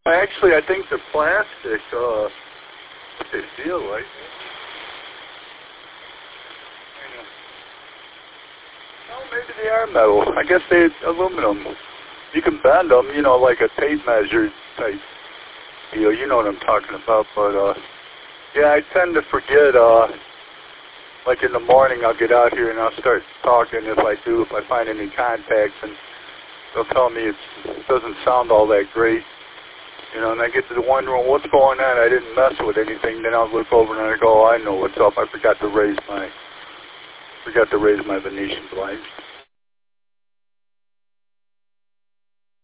Actually, I think they're plastic, what they feel like. Oh, maybe they are metal. I guess they're aluminum. You can bend them, you know, like a tape measure type deal. You know what I'm talking about. But, yeah, I tend to forget, like in the morning I'll get out here and I'll start talking if I find any contacts, and they'll tell me it doesn't sound all that great. You know, and I get to the wondering what's going on. I didn't mess with anything. Then I'll look over and I go, oh, I know what's up. I forgot to raise my Venetian blinds.